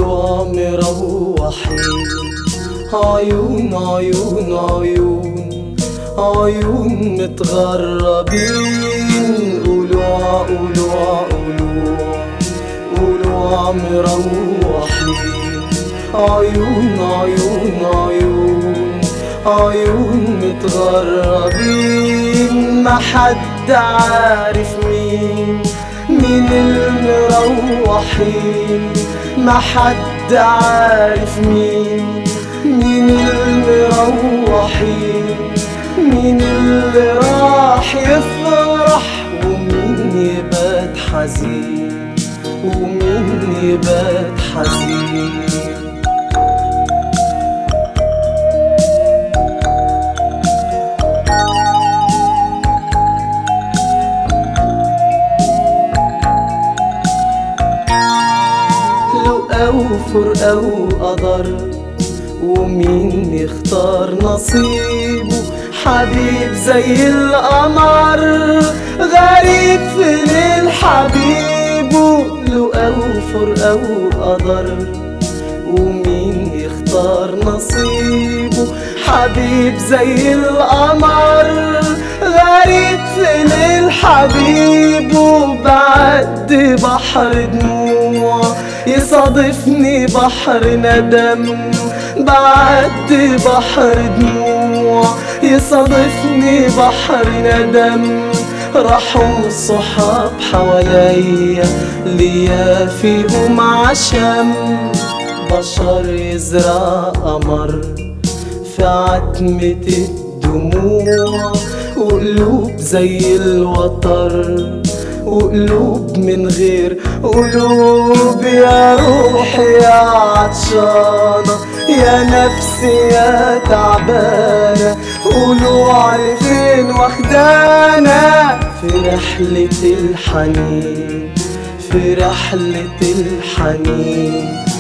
قولوا مروحين. عيون عيون عيون عيون متغربين، قولوا قولوا قولوا قولوا مروحين. عيون عيون عيون عيون متغربين، ما حد عارف مين المروحين. ما حد عارف مين المروحين. مين اللي راح يفرح ومين يبات حزين، ومين يبات حزين. أو فرقة وقدر، ومين يختار نصيبه. حبيب زي القمر غريب في ليل حبيبه. لو أو فرقة وقدر، ومين يختار نصيبه. حبيب زي القمر غريب في ليل حبيبه. بعد بحر دموع يصادفني بحر ندم. بعد بحر دموع يصادفني بحر ندم. راحوا الصحاب حواليا ليا فيهم عشم. بشر يزرع قمر في عتمة الدموع، وقلوب زي الوتر وقلوب من غير قلوب. يا روحي يا عطشانة، يا نفسي يا تعبانة، قولوا علي فين واخدانا. في رحلة الحنين، في رحلة الحنين.